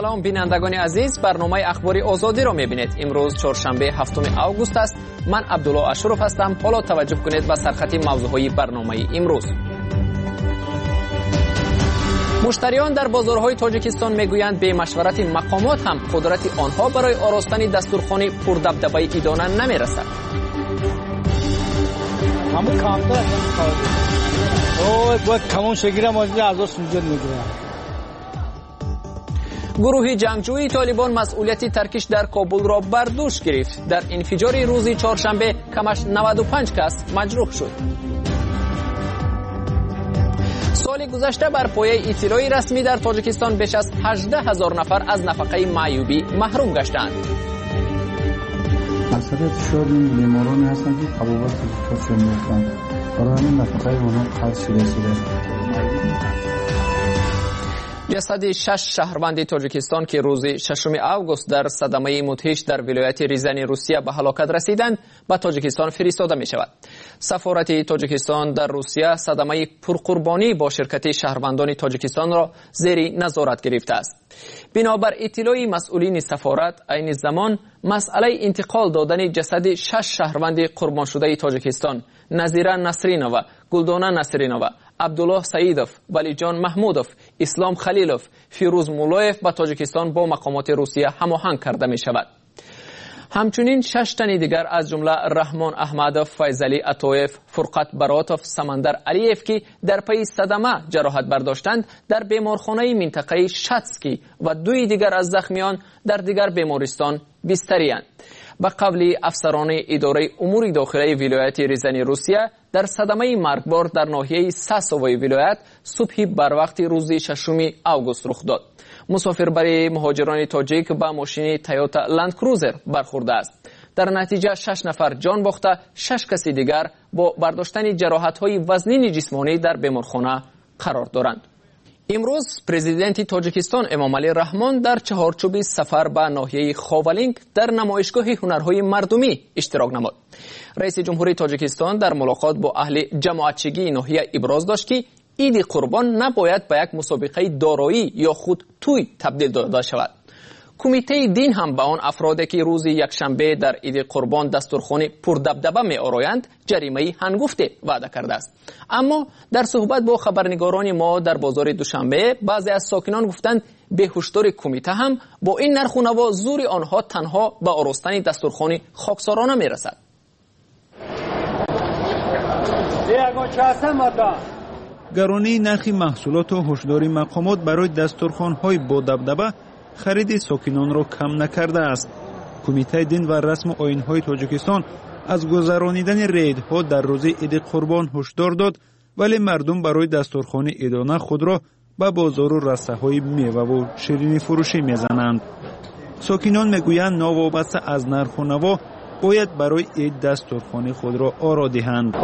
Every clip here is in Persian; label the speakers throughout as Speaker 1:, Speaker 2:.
Speaker 1: سلام بینندگان عزیز، برنامه اخباری آزادی را میبینید. امروز چهارشنبه 7 آگوست است. من عبدالله اشرف هستم. حالا توجه کنید به سرخط موضوعهای برنامه امروز. مشتریان در بازارهای تاجیکستان میگویند به مشورت مقامات هم قدرت آنها برای آراستن دستورخوان پردبدبه ایدانه نمیرسد. گروه جنگجوی طالبان مسئولیت ترکش در کابل را بر دوش گرفت. در انفجار روز چهارشنبه کمش 95 کس مجروح شد. سال گذشته بر پایه اطلاعی رسمی در تاجیکستان بیش از 18,000 نفر از نفقه معیوبی محروم گشتند.
Speaker 2: اکثریت شاید بیمارانی هستند که تبابت کافی می‌کنند. برای همین نفقه آنها قطع شده.
Speaker 1: جسد 6 شهروند تاجیکستان که روز 6 آگوست در صدمه مدهش در ولایت ریزنی روسیه به هلاکت رسیدند به تاجیکستان فرستاده می شود. سفارت تاجیکستان در روسیه صدمه پرقربانی با شرکت شهروندان تاجیکستان را زیر نظارت گرفته است. بنابر اطلاعی مسئولین سفارت، عین زمان مسئله انتقال دادن جسد 6 شهروند قربان شده تاجیکستان، نظیره نصرینووا، گلدانه نصرینووا، عبدالله سعیدوف، ولیجان محمودوف، اسلام خلیلوف، فیروز مولایف به تاجیکستان با مقامات روسیه هماهنگ کرده می شود. همچنین 6 تن دیگر از جمله رحمان احمدوف، فیضلی عطایف، فرقت براتوف، سمندر علیف که در پی صدمه جراحت برداشتند در بیمارخانه منطقه شاتسکی و 2 دیگر از زخمیان در دیگر بیمارستان بستری‌اند. به قول افسران اداره امور داخلی ولایت ریزنی روسیه، در صدمه مرگبار در ناحیه ساسوی ولایت صبح بر وقت روز 6 آگوست رخ داد. مسافربر مهاجران تاجیک با ماشین تویوتا لند کروزر برخورده است. در نتیجه 6 نفر جان باخته، 6 کس دیگر با برداشتن جراحت‌های وزنی جسمانی در بیمارخانه قرار دارند. امروز پرزیدنت تاجیکستان امامعلی رحمان در چهارچوب سفر به ناحیه خاولینگ در نمایشگاه هنرهای مردمی اشتراک نمود. رئیس جمهوری تاجیکستان در ملاقات با اهل جماعتچگی ناحیه ابراز داشت که عید قربان نباید به یک مسابقه دارایی یا خود توی تبدیل داده شود. کمیته دین هم به آن افرادی که روز یکشنبه در عید قربان دستورخوان پردبدبه می آرایند جریمه هنگفته وعده کرده است. اما در صحبت با خبرنگاران ما در بازار دوشنبه بعضی از ساکنان گفتند به هشدار کمیته هم با این نرخ و نوا زور آنها تنها به آراستن دستورخوان خاکسارانه می رسد.
Speaker 3: گرانی نرخ محصولات و هشدار مقامات برای دستورخوان‌های با دبدبه خرید ساکنان را کم نکرده است. کمیته دین و رسم آیین‌های تاجیکستان از گذرانیدن ریدها در روز عید قربان هشدار داد، ولی مردم برای دستورخوان عیدانه خود را به بازار و رسته‌های میوه و شیرینی فروشی می‌زنند. ساکنان میگویند ناوابسته از نرخ و نوا باید برای عید دستورخوان خود را آرا دهند.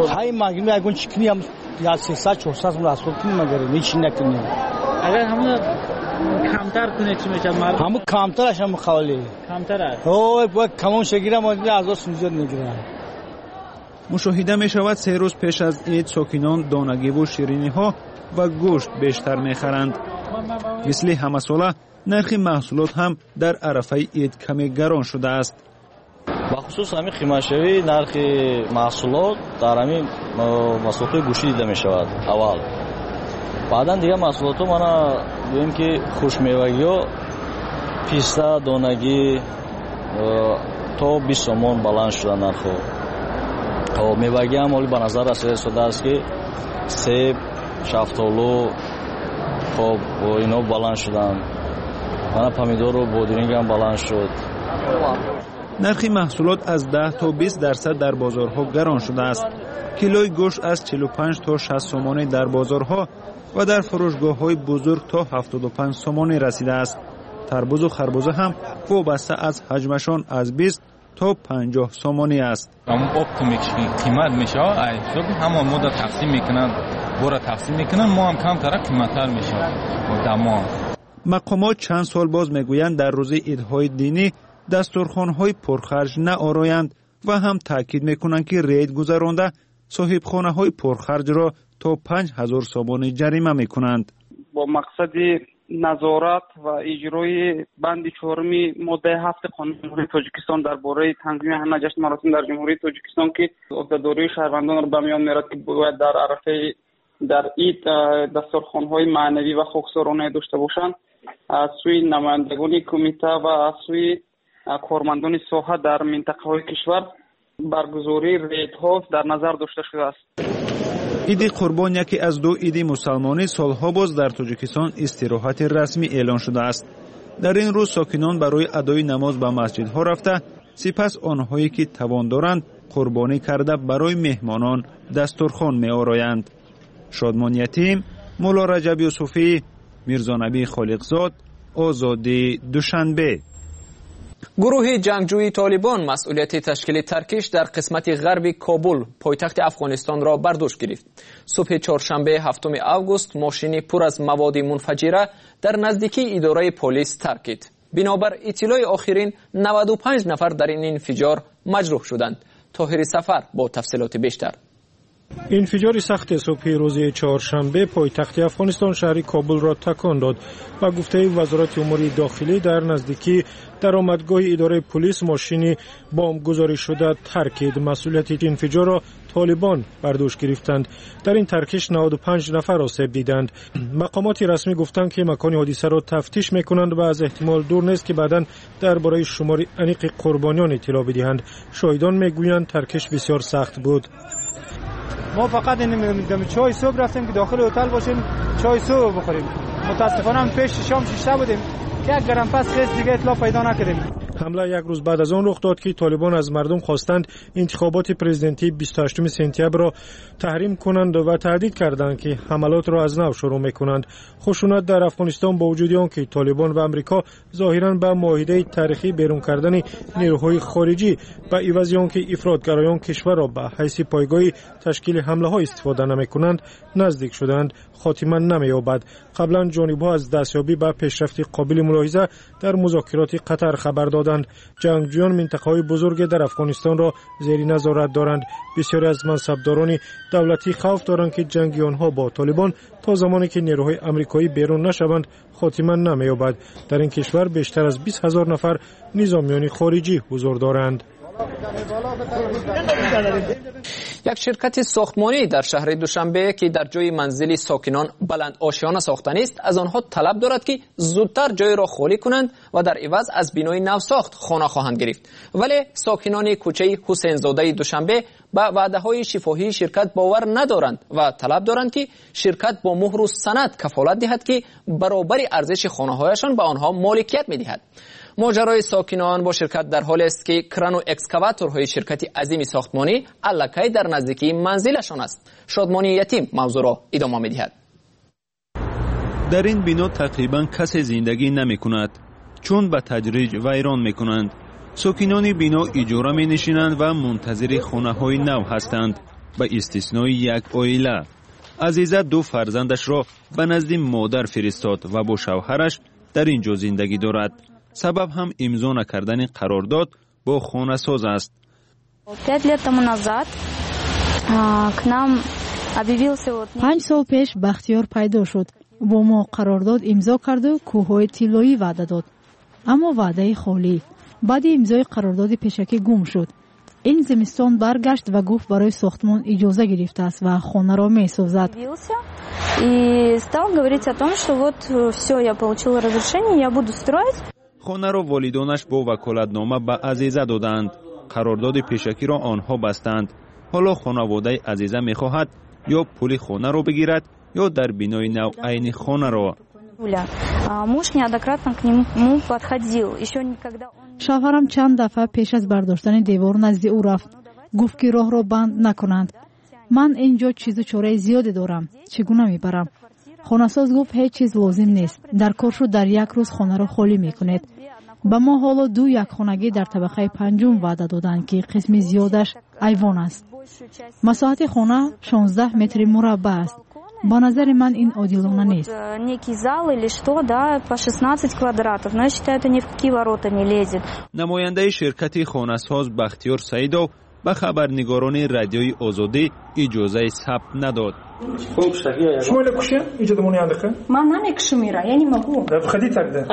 Speaker 4: اگر همون کمتر کنه چی میشه؟ همون کمترش هم خالی. کمتره. باید کمون شگیرم از دست میزد نگیرن.
Speaker 3: مشاهده می شود 3 روز پیش از عید ساکنان دانگی و شیرینی ها و گوشت بیشتر می خرند. مثل همه ساله نرخ محصولات هم در عرفه عید کمی گران شده است.
Speaker 5: با خصوص همین قیمت‌شوی نرخ محصولات در همین مسابقه گوشت دیده می شود اول. بعدن دیگه محصولات ها مانا بگیم که خوشمیوگی ها پیسته دانگی تا 20 سومون بلند شده نرخ. میوگی هم حالی به نظر رسیده شده است که سیب، شفتالو خب اینا بلند شدن. مانا پمیدور و بادرنگ هم بلند شد.
Speaker 3: نرخ محصولات از 10 تا 20% در بازارها گران شده است. کیلوی گوشت از 45 تا 60 سومانی در بازارها و در فروشگاه‌های بزرگ تا 75 سومانی رسیده است. تربوز و خربوزه هم وابسته از حجمشان از 20 تا 50 سومانی است.
Speaker 6: همون اپتیمیک قیمت میشه، همون مدت تقسیم میکنن، بورا تقسیم میکنن، ما هم کمتر قیمت‌تر میشه.
Speaker 3: مقامات چند سال باز میگویند در روز عیدهای دینی دستورخوان‌های پرخرج نآرایند و هم تاکید میکنند که رید گذرانده صاحب خانه‌های پرخرج را تا 5,000 سومانی جریمه میکنند.
Speaker 7: با مقصد назорат ва иҷрои банди 4 моддаи 7 қонуни ҷумҳурии тоҷикистон дар бораи танзими ҳама ҷашн маросим дар ҷумҳурии тоҷикистон ки ӯҳдадории шаҳрвандонро ба миён мерад ки бояд дар арафаи дар ид дастурхонҳои маънавӣ ва хоксорона дошта бошанд, аз сӯи намояндагони кумита ва аз сӯи кормандони соҳа дар минтақаҳои кишвар баргузории рейдҳо дар назар дошта шудааст.
Speaker 3: иди қурбон яке аз ду иди мусалмонӣ солҳо боз дар тоҷикистон истироҳати расмӣ эълон шудааст. дар ин рӯз сокинон барои адои намоз ба масҷидҳо рафта, сипас онҳое ки тавон доранд қурбонӣ карда барои меҳмонон дастурхон меороянд. шодмон ятим, мулло раҷаб юсуфӣ, мирзонабии холиқзод, озодӣ душанбе.
Speaker 1: гурӯҳи ҷангҷӯи толибон масъулияти ташкили таркиш дар қисмати ғарби Кобул, пойтахти Афғонистонро бар дӯш гирифт. субҳи чоршанбе 7 август мошини пур аз маводи мунфаҷира дар наздикии идораи полис таркид. бинобар иттилои охирин 95 нафар дар ин инфиҷор маҷрӯҳ шуданд. тоҳири сафар бо тафсилоти бештар.
Speaker 8: инфиҷори сахти субҳи рӯзи чоршанбе пойтахти Афғонистон шаҳри Кобулро такон дод. ба гуфтаи вазорати умури дохилӣ дар наздикии даромадгоҳи идораи полис мошини бомбгузоришшуда таркид. масъулияти инфиҷорро толибон бар дӯш гирифтанд. дар ин таркиш 95 нафар осеб диданд. мақомоти расмӣ гуфтанд ки макони ҳодисаро тафтиш мекунанд ва аз эҳтимол дур нест ки баъдан дар бораи шумори аниқи қурбониён иттилоъ бидиҳанд. шоҳидон мегӯянд таркиш бисёр сахт буд.
Speaker 9: ما فقط این چای صبح رفتیم که داخل هتل باشیم چای صبح بخوریم. متاسفانه پیش شام 6 بودیم که یک گرم پس خیز دیگه اطلاع پیدا نکردیم.
Speaker 8: حمله یک روز بعد از آن رخ داد که طالبان از مردم خواستند انتخابات پرزیدنتی 28 سپتامبر را تحریم کنند و تهدید کردند که حملات را از نو شروع میکنند. خشونت در افغانستان با وجود آن که طالبان و آمریکا ظاهرا به معاهده تاریخی بیرون کردن نیروهای خارجی به عوض آن که افراطگرایان کشور را به حیث پایگاه تشکیل حمله ها استفاده نمیکنند نزدیک شدند، خاتمه نمییابد. قبلا جانب‌ها از دستیابی به پیشرفت قابل ملاحظه در مذاکرات قطر خبر دادند. جنگجویان منطقه‌های بزرگ در افغانستان را زیر نظارت دارند. بسیاری از منصبداران دولتی خوف دارند که جنگ آنها با طالبان تا زمانی که نیروهای آمریکایی بیرون نشوند خاتمه نمییابد. در این کشور بیشتر از 20,000 نفر نظامیان خارجی حضور دارند.
Speaker 1: یک شرکت ساختمانی در شهر دوشنبه که در جای منزل ساکنان بلند آشیانه ساختن است از آنها طلب دارد که زودتر جای را خالی کنند و در عوض از بنای نو ساخت خانه خواهند گرفت. ولی ساکنان کوچه حسین زاده دوشنبه با وعده های شفاهی شرکت باور ندارند و طلب دارند که شرکت با مهر و سند کفالت دهد که برابر ارزش خانه هایشان به آنها مالکیت می‌دهد. ماجرای ساکنان با شرکت در حال است که کران و اکسکاواتورهای شرکت عظیم ساختمانی الکی در نزدیکی منزلشان است. شادمانی یتیم موضوع را ادامه می‌دهد.
Speaker 3: در این بنا تقریبا کسی زندگی نمی‌کند چون به تدریج ویران می‌کنند. ساکنان بنا اجاره می‌نشینند و منتظر خانه‌های نو هستند. به استثنای یک عائله عزیزه 2 فرزندش را به نزد مادر فرستاد و با شوهرش در اینجا زندگی دارد. سبب هم امضا نکردن قرارداد با خانه ساز است.
Speaker 10: 5 سال پیش بختیار پیدا شد. با ما قرارداد امضا کرد و کوههای طلایی وعده داد. اما وعده خالی. بعد امضای قرارداد پیشکی گم شد. این زمستان برگشت و گفت برای ساختمان اجازه گرفته است و خانه را می سازد.
Speaker 3: خانه را والدانش با وکالتنامه به عزیزه دادند. قرارداد پیشکی را آنها بستند. حالا خانواده عزیزه می خواهد یا پول خانه را بگیرد یا در بنای نو عین خانه را.
Speaker 10: شوهرم چند دفعه پیش از برداشتن دیوار نزد او رفت. گفت که راه را بند نکنند. من اینجا چیز و چاره زیادی دارم. چگونه میبرم؟ خانه‌ساز گفت هیچ چیز لازم نیست. در کار شو در یک روز خانه را خالی میکنید. با ما حالا 2 یک خانگی در طبقه 5 وعده دادند که قسم زیادش ایوان است. مساحت خانه 16 متر مربع است. با نظر من این عادلانه نیست.
Speaker 3: نماینده شرکت خانه‌ساز بختیار سعیدов به خبرنگاران رادیوی آزادی اجازه ثبت نداد.
Speaker 11: شما لکوشه ایجاد مونی اندکه؟ من نمیکشم میره یعنی مگو. خدی تکده.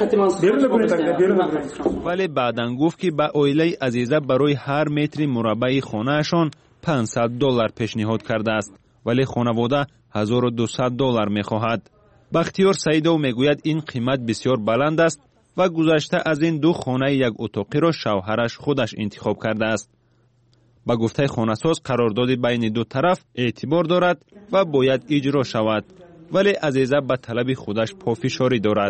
Speaker 3: ولی بعداً گفت که به عائله عزیزه برای هر متر مربع خانه‌شان $500 پیشنهاد کرده است، ولی خانواده $1200 می‌خواهد. بختیار سعیدو میگوید این قیمت بسیار بلند است و گذشته از این دو خانه یک اتاقی را شوهرش خودش انتخاب کرده است. با گفته خانه‌ساز قرارداد بین دو طرف اعتبار دارد و باید اجرا شود، ولی عزیزه به طلب خودش پافشاری دارد.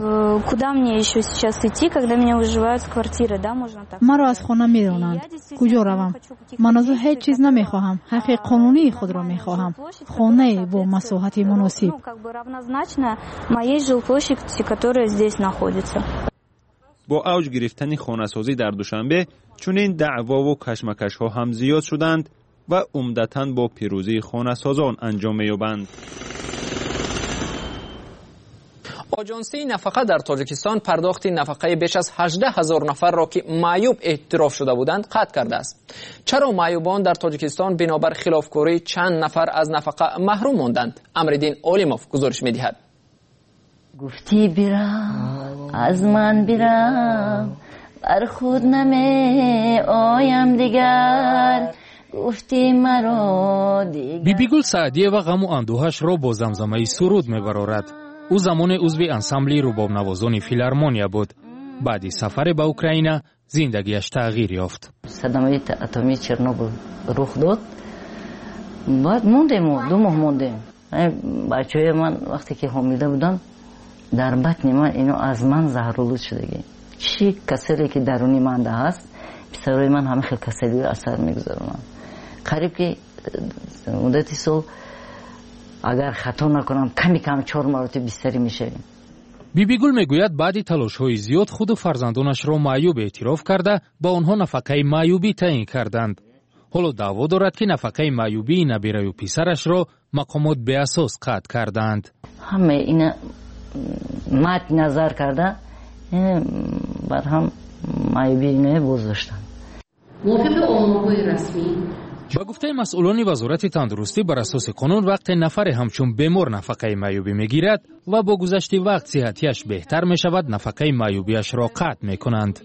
Speaker 10: مرا از خانه میرانند. کجا روم؟ من از هیچ چیز نمیخواهم. حق قانونی خود را میخواهم. خانه با مساحت مناسب.
Speaker 3: با اوج گرفتن خانه‌سازی در دوشنبه چنین دعوا و کشمکش‌ها هم زیاد شدند و عمدتاً با پیروزی خانه‌سازان انجام می‌یابند.
Speaker 1: آژانسی نفقه در تاجیکستان پرداخت نفقه بیش از 18,000 نفر را که معیوب اعتراف شده بودند قطع کرده است. چرا معیوبان در تاجیکستان بنابر خلافکاری چند نفر از نفقه محروم ماندند؟ امردین اولیموف گزارش می‌دهد.
Speaker 12: گفتی برم از من برم بر خود نمی آیم دیگر گفتی مرا دیگر.
Speaker 13: بیبی گل سعدیه و غم و اندوهش را با زمزمه سرود میبرارد. او زمان عضو انسامبل رباب نوازان فیلارمونیا بود. بعد سفر به اوکراین زندگیش تغییر یافت.
Speaker 12: صدمه اتمی چرنوبیل رخ داد. بعد موندیم 2 ماه موندیم. بچه‌های من وقتی که حامله بودن در بطن من اینو از من زهرآلود شدگی. چی کسری که درونی من هست پسرای من همه خیلی کسری اثر میگذارونن. قریب که مدتی سال اگر خطا نکنم کم 4 مرتبه بستری میشه.
Speaker 13: بیبی گل میگوید بعد تلاش‌های زیاد خود و فرزندانش را معیوب اعتراف کرده با آنها نفقه معیوبی تعیین کردند. حالا دعوا دارد که نفقه معیوبی نبیره و پسرش را مقامات به اساس قطع کردند.
Speaker 12: همه اینا مد نظر کرده بر هم معیوبی اینه بازداشتن.
Speaker 13: موافق آمارهای رسمی با گفته مسئولان وزارت تندرستی بر اساس قانون وقت نفر همچون بیمار نفقه معیوبی میگیرد و با گذشت وقت صحتیش بهتر می شود نفقه معیوبیش را قطع می کنند.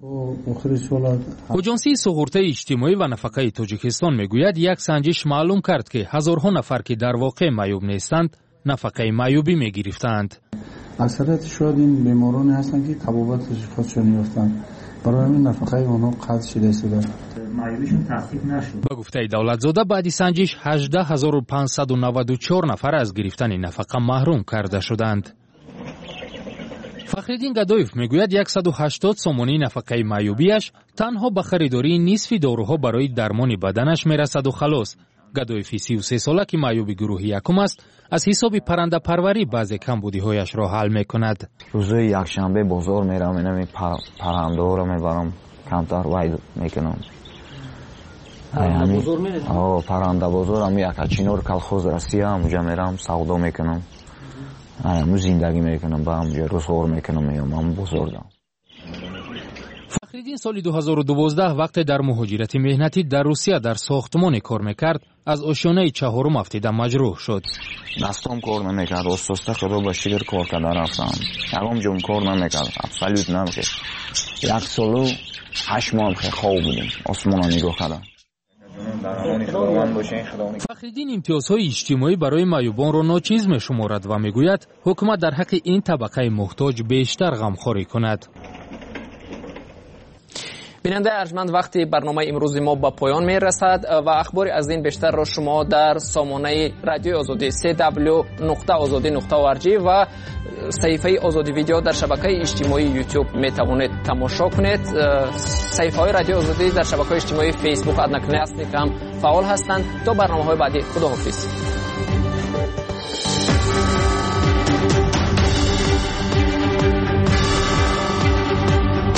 Speaker 13: آژانسی سقوط اجتماعی و نفقه تاجیکستان میگوید یک سنجش معلوم کرد که هزارها نفر که در واقع معیوب نیستند نفقه معیوبی میگرفتند.
Speaker 2: اکثریت شاید این بیمارانی هستند که طبابت خودشون یافتند. برای همین نفقه اونها قطع شده. معیوبیشون تخفیف نشد.
Speaker 13: با گفته دولتزاده بعد سنجش 18,594 نفر از گرفتن نفقه محروم کرده شدند. فخرالدین گدایف میگوید 180 سومانی نفقه معیوبیش تنها به خریداری نصف داروها برای درمان بدنش میرسد و خلاص. گدایف 33 ساله که معیوب گروه یکم است از حساب پرنده پروری بعضی کمبودی‌هایش را حل میکند.
Speaker 14: روزهای یکشنبه بازار میرم اینم پرنده ها رو میبرم کمتر وید میکنم.
Speaker 13: بازار میرم؟
Speaker 14: پرنده بازار هم یکچینور کلخوز رسیه اونجا میرم سودا میکنم. همون زندگی میکنم با همونجا روزگار میکنم میام بازار دارم.
Speaker 13: فخرالدین سال 2012 وقت در مهاجرت مهنتی در روسیه در ساختمان کار میکرد از آشیانه 4 افتیده مجروح شد.
Speaker 14: دستم کار نمیکرد استاسته خدا با شگر کار کرده رفتم. یکم جون کار نمیکرد ابسولوت نمیکرد. 1 سال و 8 ماه خیلی خواب بودیم آسمان نگاه کردم.
Speaker 13: فخرالدین امتیازهای اجتماعی برای معیوبان را ناچیز میشمارد و میگوید حکومت در حق این طبقه محتاج بیشتر غمخواری کند.
Speaker 1: بیننده ارجمند وقتی برنامه امروز ما به پایان می رسد و اخباری از این بیشتر را شما در سامانه رادیو آزادی www.azadi.org و صفحه آزادی ویدیو در شبکه اجتماعی یوتیوب می توانید تماشا کنید. صفحه های رادیو آزادی در شبکه اجتماعی فیسبوک ادنکنه اصلی که هم فعال هستند. تا برنامه های بعدی خداحافظ.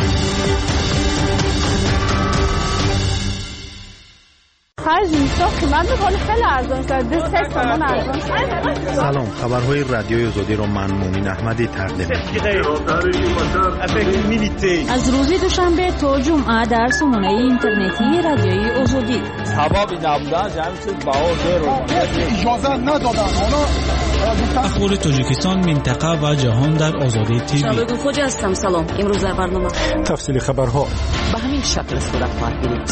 Speaker 15: خرج من میگم خیلی ارزان شده 3 تومن ارزان شده.
Speaker 16: سلام، خبرهای رادیوی آزادی رو من مومین احمدی تقدیم می‌کنم.
Speaker 17: از روز دوشنبه تا جمعه در سامانه اینترنتی رادیوی آزادی.
Speaker 18: سبب نبودن جمع شد باور اجازه ندادن.
Speaker 19: اخبار تاجیکستان، منطقه و جهان در آزادی تیوی.
Speaker 17: شبکه خوج هستم. سلام. امروز در برنامه
Speaker 8: تفصیل خبرها
Speaker 17: به همین شکل صورت خواهد گرفت.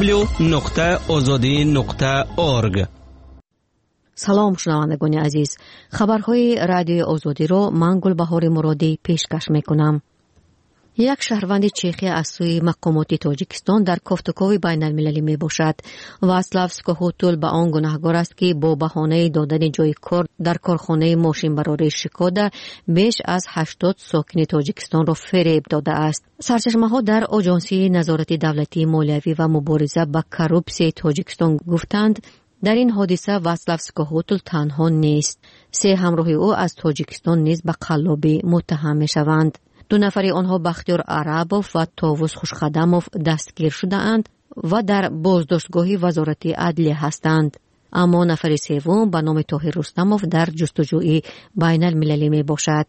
Speaker 19: www.azadi.org.
Speaker 20: سلام شنوندگان عزیز، خبرهای رادیوی آزادی را من گلبهار مرادی پیشکش میکنم. یک شهروند چیخی از سوی مقامات تاجیکستان در گفتگوی بین المللی می باشد. واسلاو سکوهوتول به آن گناهکار است که با بهانه دادن جای کار در کارخانه ماشین برای شکودا بیش از 80 ساکن تاجیکستان را فریب داده است. سرچشمه‌ها در آژانسی نظارت دولتی مالیوی و مبارزه با کروپسی تاجیکستان گفتند در این حادثه واسلاو سکوهوتول تنها نیست. 3 همراه او از تاجیکستان نیز به قلابی متهم می‌شوند. 2 نفر آنها بختیار عربوف و طاووس خوشخدموف دستگیر شده اند و در بازداشتگاه وزارت عدلیه هستند. اما نفر سوم به نام طاهر رستموف در جستجوی بین المللی می باشد.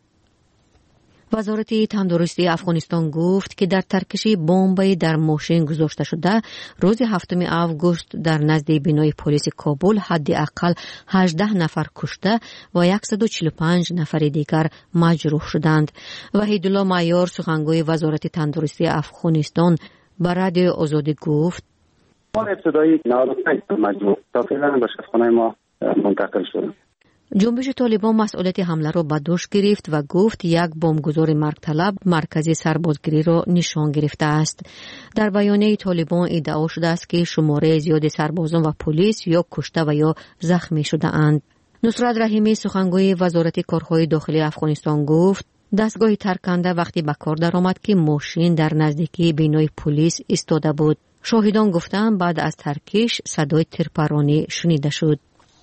Speaker 20: وزارت تندرستی افغانستان گفت که در ترکش بمبی در ماشین گذاشته شده روز 7 آگوست در نزد بینای پلیس کابل حداقل 18 نفر کشته و 145 نفر دیگر مجروح شدند. وحیدالله معیار سخنگوی وزارت تندرستی افغانستان به رادیو آزادی گفت
Speaker 21: ابتدایی 95 مجروح تا فعلا به شفاخانه ما منتقل شدند.
Speaker 20: جنبش طالبان مسئولیت حمله را به دوش گرفت و گفت یک بمبگذار مرگ طلب مرکزی سربازگیری را نشان گرفته است. در بیانیه طالبان ادعا شده است که شماره زیاد سربازان و پلیس یا کشته و یا زخمی شده اند. نصرت رحیمی سخنگوی وزارت کارهای داخلی افغانستان گفت دستگاه ترکنده وقتی به کار درآمد که ماشین در نزدیکی بینای پلیس ایستاده بود. شاهدان گفتند بعد از ترکش صدای تیرپرانی شنیده شد.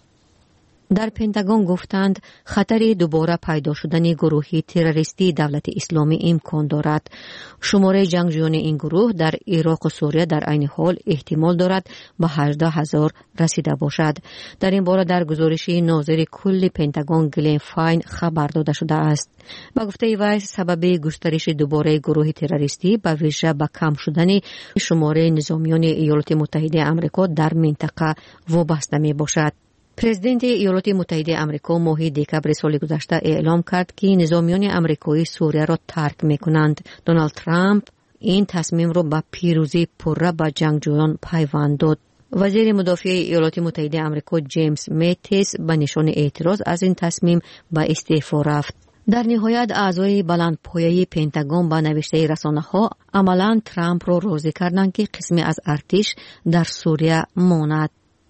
Speaker 20: در پنتاگون گفتند خطر دوباره پیدا شدن گروهی تروریستی دولت اسلامی امکان دارد. شماره جنگجویان این گروه در عراق و سوریه در عین حال احتمال دارد به 18,000 رسیده باشد. در این باره در گزارش ناظر کل پنتاگون گلن فاین خبر داده شده است. با گفته وی سبب گسترش دوباره گروه تروریستی به ویژه به کم شدن شماره نظامیان ایالات متحده آمریکا در منطقه وابسته می باشد. پرزیدنت ایالات متحده آمریکا ماه دکبر سال گذشته اعلام کرد که نظامیان آمریکایی سوریه را ترک می‌کنند. دونالد ترامپ این تصمیم را با پیروزی پره با جنگجویان پیوند داد. وزیر مدافع ایالات متحده آمریکا جیمز ماتیس به نشان اعتراض از این تصمیم به استعفا رفت. در نهایت اعضای بلندپایه پنتاگون با نوشته رسانه‌ها عملاً ترامپ را راضی کردند که قسمی از ارتش در سوریه ماند.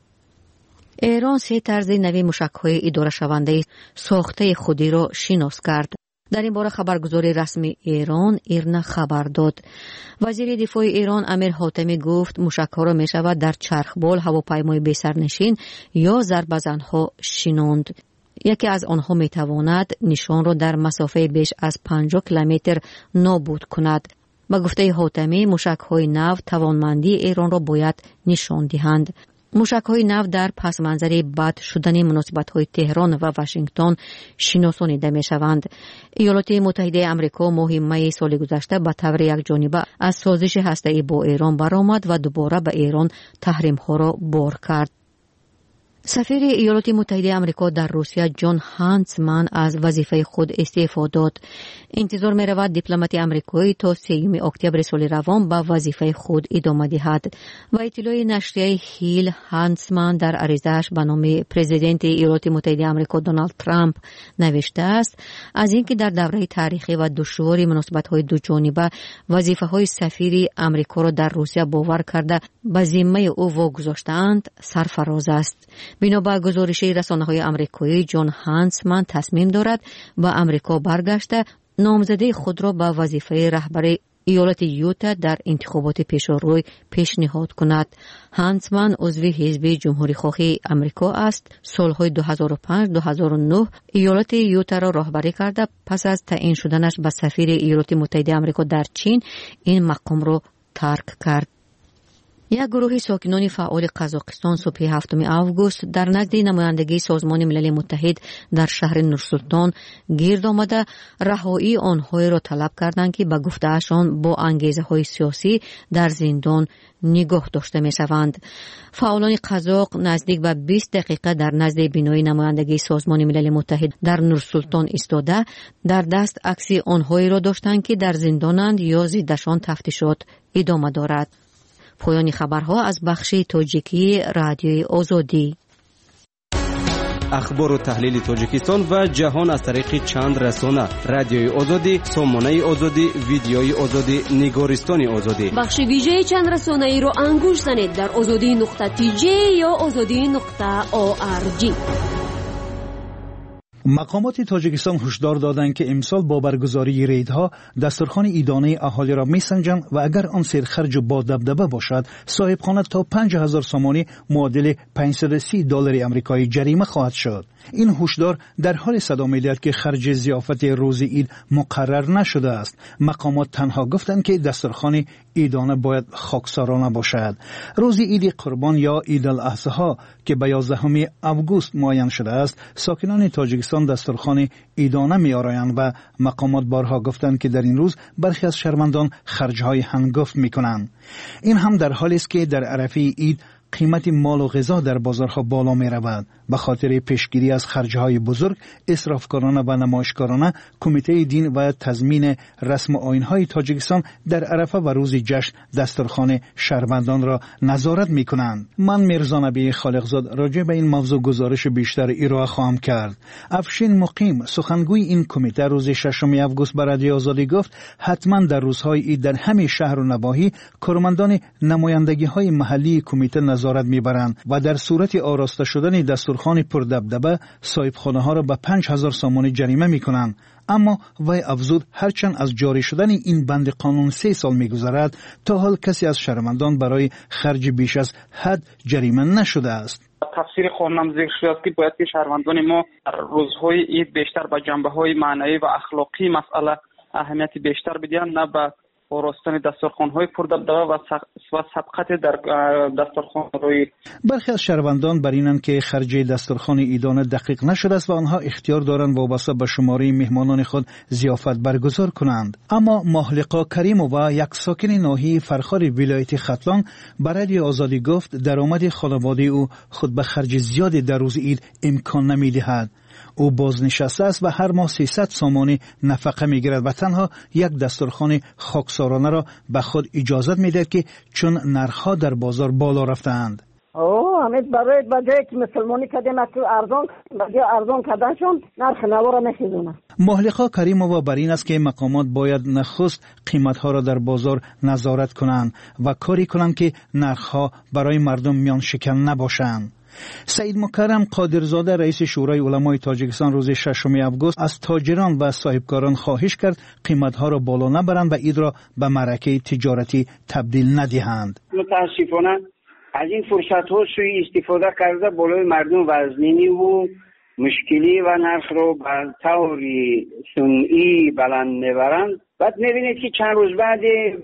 Speaker 20: ایران 3 طرز نوی موشک‌های اداره شونده ساخته خودی را شناس کرد. در این باره خبرگزاری رسمی ایران ایرنا خبر داد. وزیر دفاع ایران امیر حاتمی گفت موشک‌ها را می‌شود در چرخبال هواپیمای بی‌سرنشین یا ضربه‌زن‌ها شناند. یکی از آنها می‌تواند نشان را در مسافه بیش از 50 کیلومتر نابود کند. با گفته حاتمی موشک‌های نو توانمندی ایران را باید نشان دهند. موشک‌های نو در پس منظر بد شدن مناسبت‌های تهران و واشنگتن شناسانیده می‌شوند. ایالات متحده آمریکا ماه می سال گذشته به طور یکجانبه از سازش هسته‌ای با ایران برآمد و دوباره به ایران تحریم‌ها را بار کرد. سفیر ایالات متحده آمریکا در روسیه جان هانتسمن از وظیفه خود استعفا داد. انتظار می رود دیپلمات آمریکایی تا 3 اکتبر سال روان به وظیفه خود ادامه دهد. و اطلاع نشریه هیل هانتسمن در عریضه‌اش به نام پرزیدنت ایالات متحده آمریکا دونالد ترامپ نوشته است از اینکه در دوره تاریخی و دشوار مناسبت‌های دو جانبه وظیفه‌های سفیر آمریکا را در روسیه باور کرده به ذمه او واگذاشته‌اند سرفراز است. بنابر گزارش رسانه‌های آمریکایی جان هانتسمن تصمیم دارد به آمریکا برگشته نامزدی خود را به وظیفه رهبری ایالت یوتا در انتخابات پیشروی پیشنهاد کند. هانتسمن عضو حزب جمهوری خواهی آمریکا است. سالهای 2005-2009 ایالت یوتا را رهبری کرده. پس از تعیین شدنش به سفیر ایالات متحده آمریکا در چین این مقام را ترک کرد. یک گروه ساکنان فعال قزاقستان صبح 7 آگوست در نزد نمایندگی سازمان ملل متحد در شهر نورسولتان گرد آمده رهایی آنها را طلب کردند که به گفته‌شان با انگیزه‌های سیاسی در زندان نگاه داشته می‌شوند. فعالان قزاق نزدیک به 20 دقیقه در نزد بینای نمایندگی سازمان ملل متحد در نورسولتان ایستاده در دست عکس آنها را داشتند که در زندانند یا ضدشان تفتیشات ادامه دارد. پایان خبرها از بخش تاجیکی رادیوی آزادی.
Speaker 4: اخبار و تحلیل تاجیکستان و جهان از طریق چند رسانه: رادیوی آزادی، سامانه آزادی، ویدیوی آزادی، نگارستان آزادی.
Speaker 22: بخش ویژه چند رسانه‌ای رو انگوش زنید در azadi.tj یا azadi.org.
Speaker 23: مقامات تاجیکستان هشدار دادند که امسال با برگزاری ریدها دسترخوان ایدانه اهالی را میسنجند و اگر آن سرخرج و با دبدبه باشد صاحبخانه تا 5000 سامانی معادل $530 آمریکایی جریمه خواهد شد. این هشدار در حال صدا می‌دهد که خرج ضیافت روز عید مقرر نشده است. مقامات تنها گفتند که دسترخوان عیدانه باید خاکسارانه باشد. روز عید قربان یا عید الاضحی که به 11 آگوست معین شده است، ساکنان تاجیکستان دسترخوان عیدانه می‌آرایند و مقامات بارها گفتند که در این روز برخی از شهروندان خرج‌های هنگفت می‌کنند. این هم در حالی است که در عرفه عید قیمت مال و غذا در بازارها بالا می رود. به خاطر پیشگیری از خرجهای بزرگ، اسرافکارانه و نمایشکارانه، کمیته دین و تضمین رسم و آیین‌های تاجیکستان در عرفه و روز جشن دسترخوان شهروندان را نظارت می کنند. من میرزا نبی خالقزاد راجع به این موضوع گزارش بیشتر ارائه خواهم کرد. افشین مقیم سخنگوی این کمیته روز 6 آگوست به رادیو آزادی گفت حتما در روزهای عید در همه شهر و نواحی کارمندان نمایندگی‌های محلی کمیته نظارت میبرند و در صورت آراسته شدن دسترخوان پردبدبه صاحبخانه ها را به 5000 سامانی جریمه میکنند. اما وی افزود هرچند از جاری شدن این بند قانون 3 سال میگذرد تا حال کسی از شهروندان برای خرج بیش از حد جریمه نشده است.
Speaker 7: تفسیر قانون ذکر شده است که باید که شهروندان ما در روزهای عید بیشتر به جنبه‌های معنوی و اخلاقی مسئله اهمیت بیشتر بدهند، نه به آراستن دسترخوان‌های پردبدبه و سبقت در دسترخوان‌های.
Speaker 23: برخی از شهروندان بر اینند که خرج دسترخوان عیدانه دقیق نشده است و آنها اختیار دارند وابسته به شماره مهمانان خود ضیافت برگزار کنند. اما محلقا کریمووا یک ساکن ناحیه فرخار ولایت ختلان به رادیو آزادی گفت درآمد خانواده او خود به خرج زیادی در روز عید امکان نمی‌دهد. او بازنشسته است و هر ماه 300 سامانی نفقه میگیرد و تنها یک دسترخوان خاکسارانه را به خود اجازت میدهد که چون نرخ‌ها در بازار بالا رفتند.
Speaker 24: همین برای بجایی که مسلمانی کردیم اصلا ارزان کردنشون نرخ نوا را نخیزونه.
Speaker 23: محلقا کریمووا بر این است که مقامات باید نخست قیمت‌ها را در بازار نظارت کنند و کاری کنند که نرخ‌ها برای مردم میان شکن نباشند. سعید مکرم قادرزاده رئیس شورای علمای تاجیکستان روز 6 آگوست از تاجران و صاحبکاران خواهش کرد قیمت‌ها را بالا نبرند و عید را به معرکه تجارتی تبدیل ندهند.
Speaker 25: متاسفانه از این فرصت‌ها سوء استفاده کرده بالای مردم وزنینی و مشکلی و نرخ را به طور سنئی بلند میبرند. بعد میبینید که چند روز بعد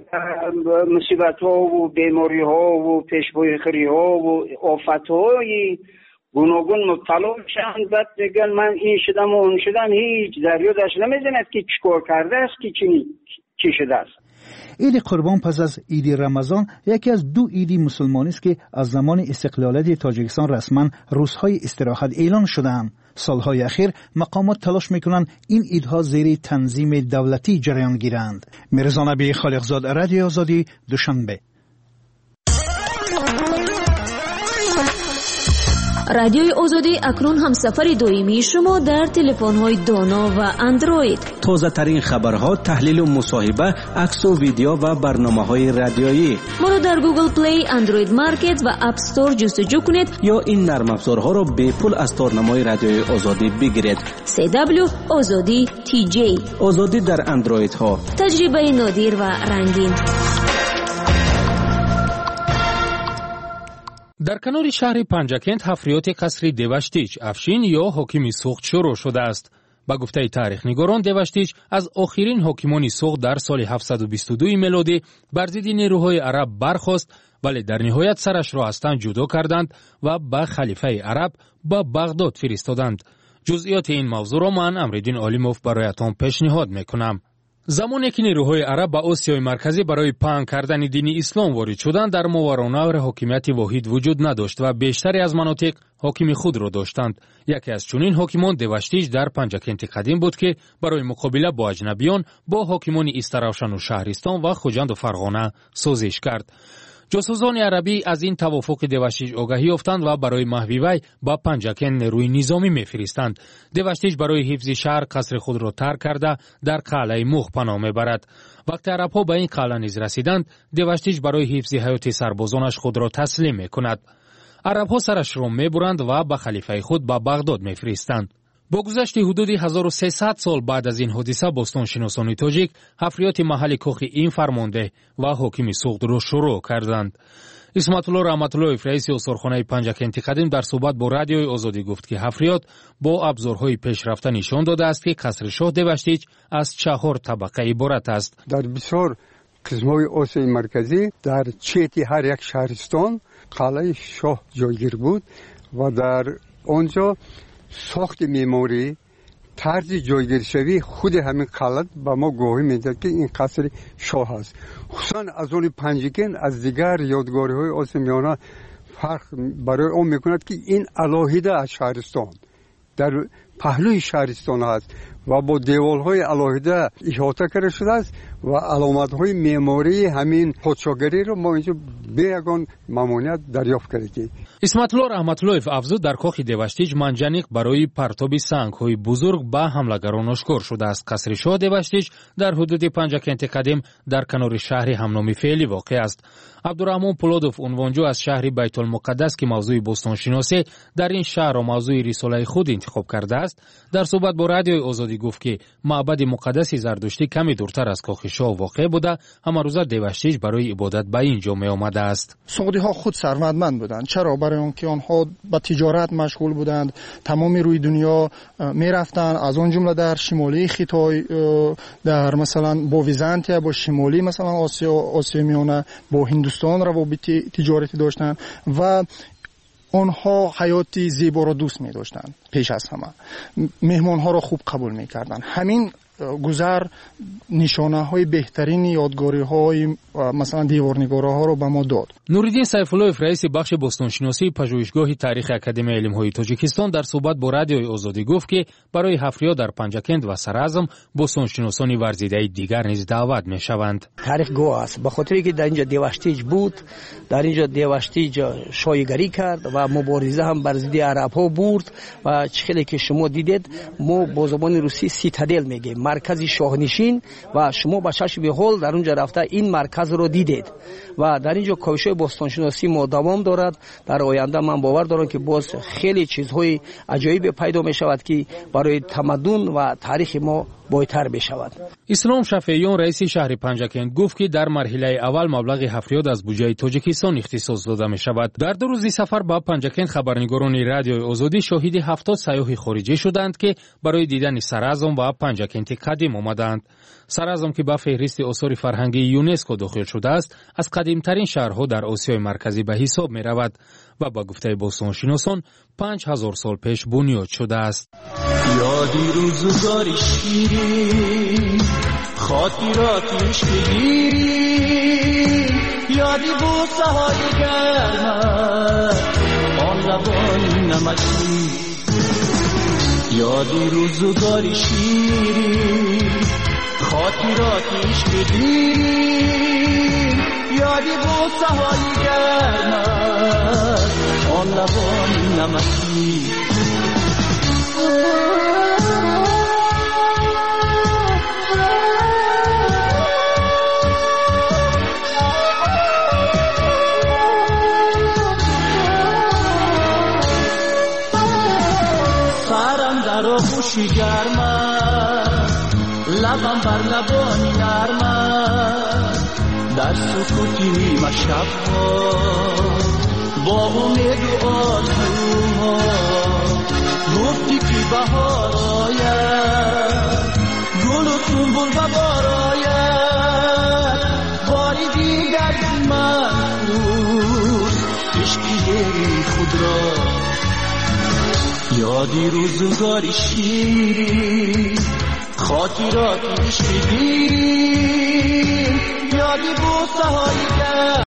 Speaker 25: مصیبت‌ها و بیماری‌ها و پیش‌بینی‌ها و آفت‌های گوناگون مبتلا میشن. بعد میگن من این شدم و اون شدم، هیچ دریادش نمیزند که چیکار کرده است که چی شده است.
Speaker 23: عید قربان پس از عید رمضان یکی از 2 عید مسلمانی است که از زمان استقلالیت تاجیکستان رسما روزهای استراحت اعلان شدند. سالهای اخیر مقامات تلاش میکنند این عیدها زیر تنظیم دولتی جریان گیرند. میرزا نبی خالقزاد، رادیو آزادی، دوشنبه.
Speaker 22: رادیوی آزادی اکنون هم سفر دائمی شما در تلفن‌های دانا و اندروید.
Speaker 4: تازه ترین خبرها، تحلیل و مصاحبه، عکس و ویدیو و برنامه‌های رادیویی.
Speaker 22: ما را در گوگل پلی، اندروید مارکت و اپ استور جستجو کنید
Speaker 4: یا این نرم افزارها را به پول از تارنمای رادیوی آزادی بگیرید.
Speaker 22: CW آزادی TJ.
Speaker 4: آزادی در اندروید ها.
Speaker 22: تجربه نادر و رنگین.
Speaker 13: در کنار شهر پنجکند حفریات قصر دیوشتیچ افشین یا حاکم سوخت شروع شده است. با گفته تاریخ نگاران دیوشتیچ از آخرین حاکمان سوخت در سال 722 میلادی بر ضد نیروهای عرب برخاست ولی در نهایت سرش را از تن جدا کردند و به خلیفه عرب به بغداد فرستادند. جزئیات این موضوع را من امرالدین عالیموف برایتان پیشنهاد میکنم. زمانی که نیروهای عرب به آسیای مرکزی برای پنگ کردن دین اسلام وارد شدند، در ماوراءالنهر حاکمیت واحد وجود نداشت و بیشتری از مناطق حاکم خود را داشتند. یکی از چنین حاکمان دوشتیج در پنجکنت قدیم بود که برای مقابله با اجنبیان با حاکمان استروشن و شهرستان و خوجند و فرغانه سازش کرد. جاسوسان عربی از این توافق دوشتیج آگاهی یافتند و برای محو وی با پنجکن نیروی نظامی می‌فرستند. دوشتیج برای حفظ شهر قصر خود را ترک کرده در قلعه موخ پناه می‌برد. وقتی عرب‌ها به این قلعه نیز رسیدند، دوشتیج برای حفظ حیات سربازانش خود را تسلیم می‌کند. عرب‌ها سرش را می‌برند و به خلیفه خود به بغداد می‌فرستند. با گذشت حدود 1300 سال بعد از این حادثه، باستانشناسان تاجیک حفریات محل کاخ این فرمانده و حاکم سوخت را شروع کردند. اسمت الله رحمت الله رئیس استورخانه پنجکنت قدیم در صحبت با رادیوی آزادی گفت که حفریات با ابزارهای پیشرفته نشان داده است که قصر شاه دوشتیج از 4 طبقه عبارت است.
Speaker 5: در بسیار قسم‌های آسیای مرکزی در چهت هر یک شهرستان قلعه شاه جایگیر بود و در آنجا ساخت معماری طرز جایگیرشوی خود همین قلعه به ما گواهی میده که این قصر شاه است. خصوصا از اون پنجکن از دیگر یادگاری‌های آسیای میانه فرق برای آن میکند که این علاهیده از شهرستان در پهلوی شهرستان است و با دیوال‌های علاهیده احاطه کرده شده است و علامت‌های معماری همین پادشاهگری رو ما اینجا به یگان ممانعت دریافت کردیم.
Speaker 13: اسمت الله رحمت الله افزود در کاخ دوشتیج منجنیق برای پرتاب سنگ‌های بزرگ به حملگران آشکار شده است. قصر شاه دوشتیج در حدود پنجکنت قدیم در کنار شهر همنامی فعلی واقع است. عبدالرحمن پولادوف عنوانجو از شهر بیت المقدس که موضوع باستانشناسی در این شهر و موضوع رساله خود انتخاب کرده است، در صحبت با رادیوی آزادی گفت که معبد مقدس زردشتی کمی دورتر از کاخ شاه واقع بوده، اما روز دوشتیج برای عبادت به اینجا می آمده است.
Speaker 6: سعودی ها خود ثروتمند بودند. چرا؟ برای آنکه آنها به تجارت مشغول بودند، تمام روی دنیا می رفتند، از آن جمله در شمالی خیتای، در مثلا با ویزانتیا، با شمالی مثلا آسیا میانه، با هندوستان روابط تجارتی داشتند و آنها حیاتی زیبا را دوست می داشتند. پیش از همه مهمان ها را خوب قبول می کردند. همین گذر نشانه های بهترین یادگاری های مثلا دیوارنگاره ها رو به ما داد.
Speaker 13: نوریدین سیفالله رئیس بخش باستانشناسی پژوهشگاه تاریخ اکادمی علم های تاجیکستان در صحبت با رادیوی آزادی گفت که برای حفریات در پنجکند و سرعظم باستانشناسان ورزیده دیگر نیز دعوت می شوند.
Speaker 9: تاریخ گواه است، به خاطری که در اینجا دوشتیج بود، در اینجا دوشتیج شایگری کرد و مبارزه هم بر ضد عرب ها برد و چخیلی که شما دیدید ما با زبان روسی سیتادل میگیم، مرکز شاهنشین، و شما با چشم حال در اونجا رفته این مرکز رو دیدید و در اینجا کاوش باستانشناسی ما دوام دارد. در آینده من باور دارم که باز خیلی چیزهای عجایب پیدا می شود که برای تمدن و تاریخ ما بایتر بشود.
Speaker 13: اسلام شفیعیان رئیس شهر پنجکند گفت که در مرحله اول مبلغ حفریات از بودجه تاجیکستان اختصاص داده می شود. در 2 روز سفر به پنجکند خبرنگاران رادیوی آزادی شاهد 70 سیاح خارجی شدند که برای دیدن سرعظم و پنجکند قدیم آمدند. سرعظم که به فهرست آثار فرهنگی یونسکو داخل شده است، از قدیمترین شهرها در آسیای مرکزی به حساب می رود و با گفته باستانشناسان 5000 سال پیش بنیاد شده است.
Speaker 10: یادی روزگاری شیرین خاطراتش بگیری، یادی بوسه های گرمت آن لبان نمکی، یادی روزگاری شیرین خاطراتش بگیری، یادی بوسه های گرمت آن لبان نمکی. سرم در آغوشی گرمت، لبم بر لبانی نرمت، در سکوتی نیمه شبها با امید و آرزوها گفتی که بهار آید، گل و سنبل و بار آید، باری دیگر من یادی روزگاری شیرین خاطراتی شیرین یادی بوسه های